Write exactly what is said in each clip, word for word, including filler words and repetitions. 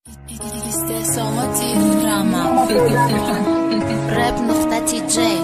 استسامتی رما رب نقطة جی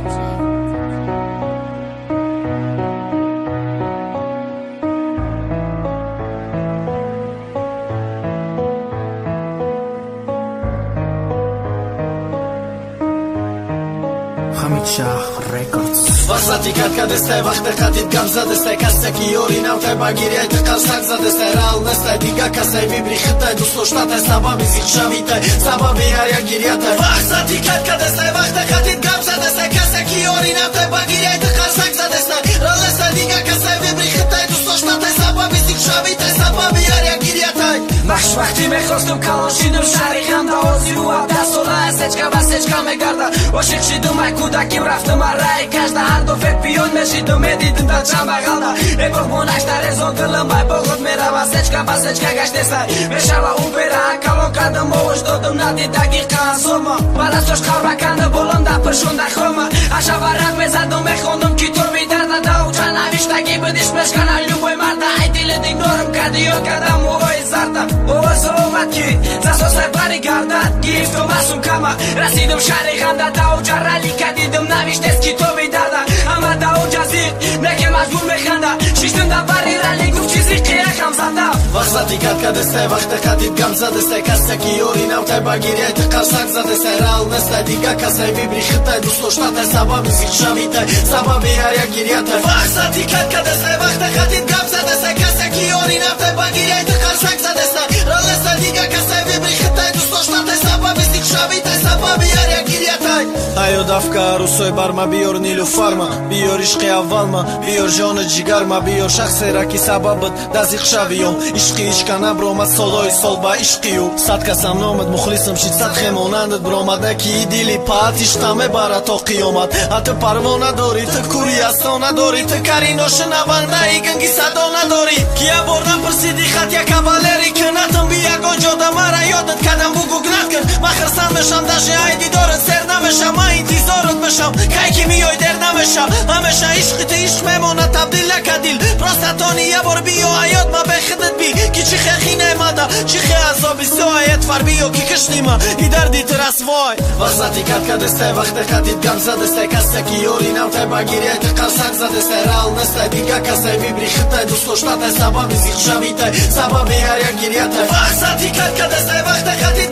Hamid Shah Records Վարսատի կարկադեստե վախտե խատիտ գամզադեստե կաստակի օրինավ թե բագիրի այդ կարսակ զադեստե ռալնեստե դիգա կասե վիբրի խտե դու սոշտատ է սաբաբի զիխշավիտ է սաբաբի արյա գիրյատ է Վարսատի կարկադեստե վախտե խատիտ գամզադեստե կաստակի օրինավ թե բագիրի այդ կարսակ զադեստե ռալնեստե դիգա կասե վիբրի խտե դու սոշտատ է սաբաբի զիխշավիտ է սաբաբի արյա գիրյat է Մաշ վախտի մե խոստում կալոշինում շարի խանդա օզի ու ադասոլա Սեչկա վասեչկա մե գարդա Օշիք շիդում այ կուդակիմ ռախտում արայ Կաշտա հանդով է պիոն մե շիդում է դիտում դա ճամբաղալնա Էգող մոնաշտար է զոն կլում այ բողոտ մերա Վասեչկա վասեչկա գաշտեսա Մե շալա ու բերա կալոն կադում օշ դոդում նա դիտագիր կանսոմա Վարասոշ խարվականը բոլոն դա պրշուն դա խոմա Աշավարակ մե զադում է խոնում կիտոր մի դարդա դա ուչան ավիշտագի բդիշ մեշկանա լյուբոյ մարդա Այդիլը դիգնորում կադիո կադամ ուղոյ զարդա Ova somatki, zasosaj bari gardat Giftom asum kama, rasidom shari ganda Da uja rali kadidom navishdeski tobi darda Ama da uja zir, neke mazgur mekhanda Shishtum da bari rali guf chizi qiya khamzada Vaqzati katkadeste, vaqte qatid gamzadeste Kastaki orinav te bagiri ayte qarsak zadeste Realneste diga kasay vibri khitay Dustoshnate sababi zikşavite Sababi arya giryate Vaqzati katkadeste, vaqte qatid gamzadeste Kastaki orinav te bagiri ayte qarsak zadeste Realneste diga kasay vibri khitay Dustoshnate sababi zikşavite Sababi arya giryate Ayo davka rusoy barma biyor nilu farma Biyor ishqi avvalma Biyor joni jigarma Biyor shakhsi raki sababit da zikşaviyom Ishqi ishkana bromad soloy solba ishqiyu Sadka sam nomad mukhlisam shid sad khemonandit bromada ki dili pat ishtame bara to qiyomat Ati parvona dori Ti kuri astona dori Ti karino shnavanda igangi sadona dori Kia bordan persidi khat ya kavaleri Knatam biya gojoda mara yodat kadam bugu gnatkan Makhirsan mesham dashi aydi dorit Serna mesham intizorot mesham Kayki miyoy derna mesham Hamesha ishqi ti ishq memona tabdil lakadil Prosta toni ya bor biyo ayot ma bekhidit bi Ki chi khekhi nemada Chi khe azobi so ayet far biyo ki kishnima I dardi ti rasvoy Vaqzati katkadeste vaqte qatid gamzadeste Kastaki orinav te bagiri ayte qarsak zadeste Realneste diga kasay vibri khitay Dustoshnate sababi zikşavite Sababi arya giryate Vaqzati katkadeste vaqte qatid